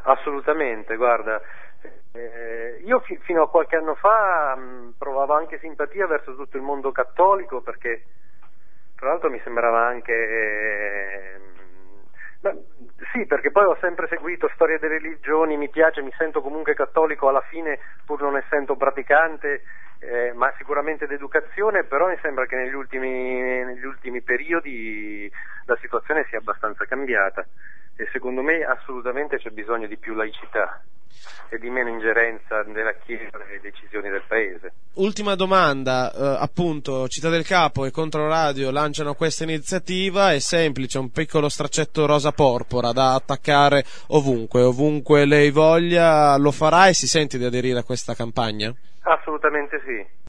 Assolutamente, guarda, io fino a qualche anno fa provavo anche simpatia verso tutto il mondo cattolico, perché tra l'altro mi sembrava anche... sì, perché poi ho sempre seguito storia delle religioni, mi piace, mi sento comunque cattolico alla fine, pur non essendo praticante, ma sicuramente d'educazione, però mi sembra che negli ultimi periodi la situazione sia abbastanza cambiata e secondo me assolutamente c'è bisogno di più laicità e di meno ingerenza della Chiesa nelle decisioni del Paese. Ultima domanda, appunto, Città del Capo e Controradio lanciano questa iniziativa, è semplice, un piccolo straccetto rosa porpora da attaccare ovunque lei voglia, lo farà e si sente di aderire a questa campagna? Assolutamente sì.